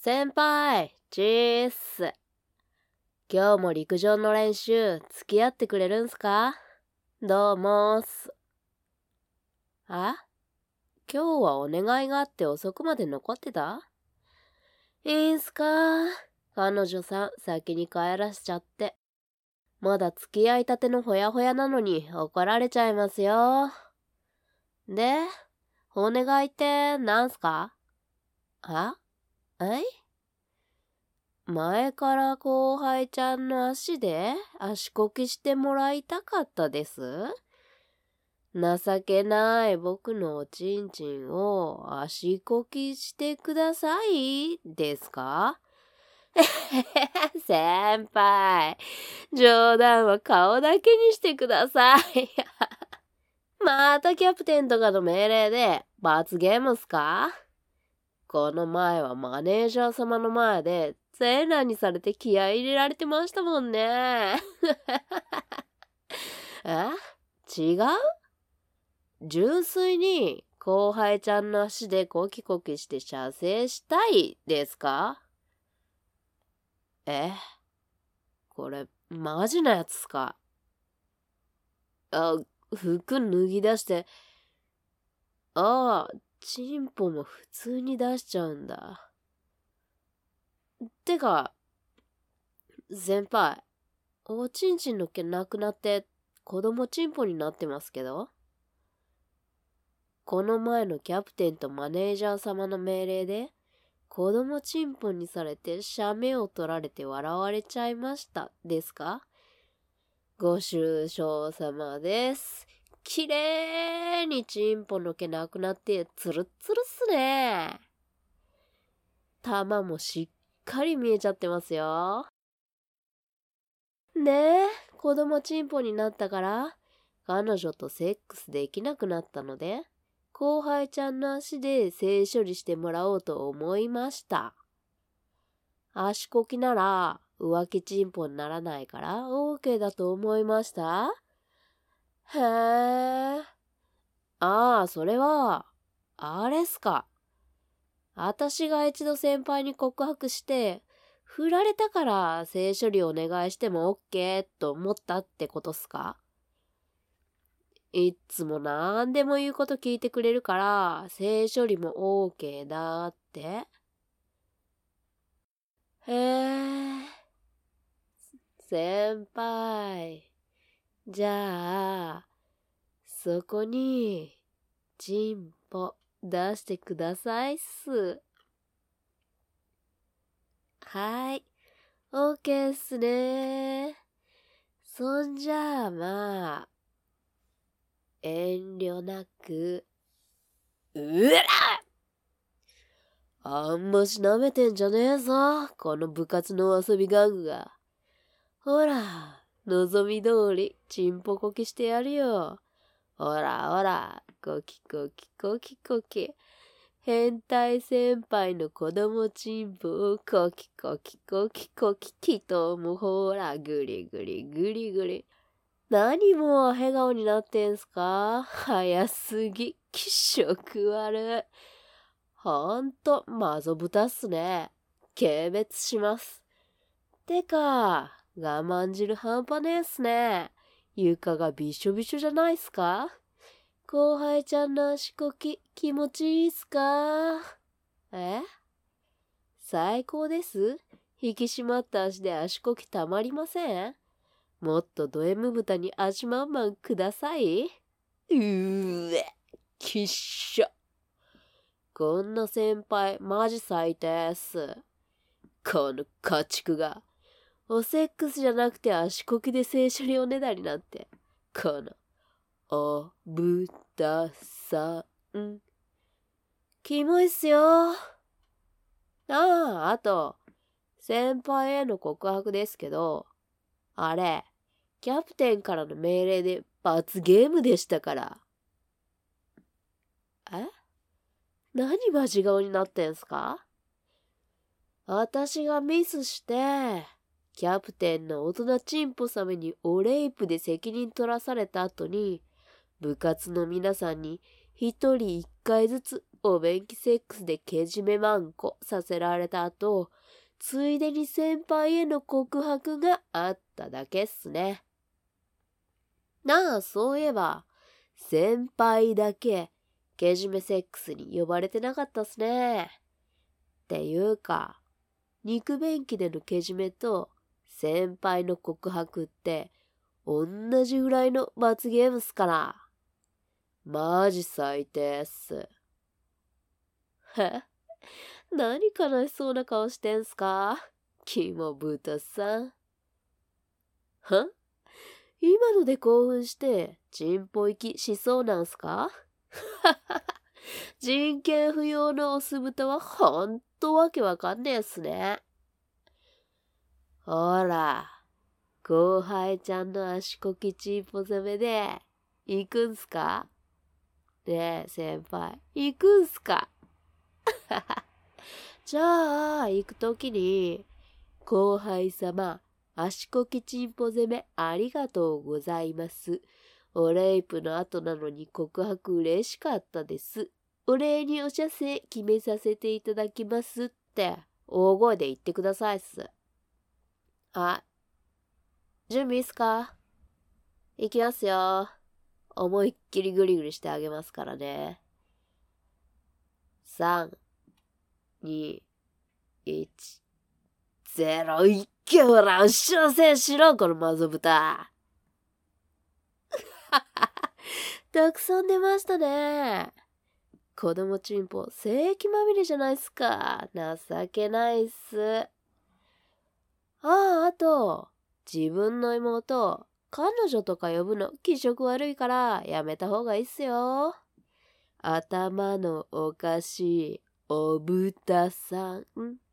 先輩、チーッス。今日も陸上の練習付き合ってくれるんすか？どうもーす。あ？今日はお願いがあって遅くまで残ってた？いいんすか？彼女さん先に帰らしちゃって。まだ付き合いたてのほやほやなのに怒られちゃいますよ。で、お願いってなんすか？前から後輩ちゃんの足で足こきしてもらいたかったです。情けない僕のおちんちんを足こきしてくださいですか？先輩、冗談は顔だけにしてください。またキャプテンとかの命令で罰ゲームっすか？この前はマネージャー様の前で全裸にされて気合い入れられてましたもんね。違う？純粋に後輩ちゃんの足でコキコキして射精したいですか？これマジなやつっすか？服脱ぎ出して、チンポも普通に出しちゃうんだ。てか、先輩、おちんちんの毛なくなって子供チンポになってますけど？この前のキャプテンとマネージャー様の命令で子供チンポにされて写メを取られて笑われちゃいましたですか？ご愁傷様です。きれいにチンポの毛なくなってツルッツルっすね。玉もしっかり見えちゃってますよ。で、子供チンポになったから彼女とセックスできなくなったので後輩ちゃんの足で性処理してもらおうと思いました。足こきなら浮気チンポにならないから OK だと思いました。へえ。それは、あれっすか。私が一度先輩に告白して、振られたから性処理お願いしても OK と思ったってことっすか？いっつもなんでも言うこと聞いてくれるから、性処理も OK だって。へえ。先輩。じゃあ、そこに、チンポ出してくださいっす。はい。OK っすね。そんじゃあまあ、遠慮なく。うら！あんまし舐めてんじゃねえぞ、この部活の遊び玩具が。ほら、望み通り、チンポこきしてやるよ。ほらほら、コキコキコキコキ。変態先輩の子供チンポをコキコキコキコキキともほら、グリグリグリグリ。何も笑顔になってんすか？早すぎ。気色悪い。ほんと、マゾ豚っすね。軽蔑します。てか、我慢汁半端ねえっすね。床がびしょびしょじゃないっすか？後輩ちゃんの足こき気持ちいいっすか？最高です。引き締まった足で足こきたまりません？もっとド M 豚に足まんまんください。きっしょ。こんな先輩マジ最低っす。この家畜が。おセックスじゃなくて足こきで性処理おねだりなんて。この、おぶたさん。キモいっすよ。あと、先輩への告白ですけど、あれ、キャプテンからの命令で罰ゲームでしたから。何マジ顔になってんすか？私がミスして、キャプテンの大人チンポ様におレイプで責任取らされた後に、部活の皆さんに一人一回ずつお便器セックスでけじめまんこさせられた後、ついでに先輩への告白があっただけっすね。なあ、そういえば、先輩だけけじめセックスに呼ばれてなかったっすね。っていうか、肉便器でのけじめと先輩の告白って同じぐらいの罰ゲームっすから。マジ最低っす。へ？何悲しそうな顔してんすか？キモブタさん。は？今ので興奮してチンポ行きしそうなんすか？人権不要のオス豚はほんとわけわかんねえっすね。ほら、後輩ちゃんの足こきチンポ攻めで行くんすか？ねえ先輩、行くんすか？じゃあ行くときに、後輩様、足こきチンポ攻めありがとうございます。おレイプの後なのに告白嬉しかったです。お礼にお茶せ決めさせていただきますって大声で言ってくださいっす。はい。準備いいっすか？いきますよ。思いっきりグリグリしてあげますからね。3、2、1、0、いっけほら、お幸せしろ、このマゾ豚。たくさん出ましたね。子供チンポ、正規まみれじゃないっすか。情けないっす。あと、自分の妹、彼女とか呼ぶの気色悪いからやめた方がいいっすよ。頭のおかしいお豚さん。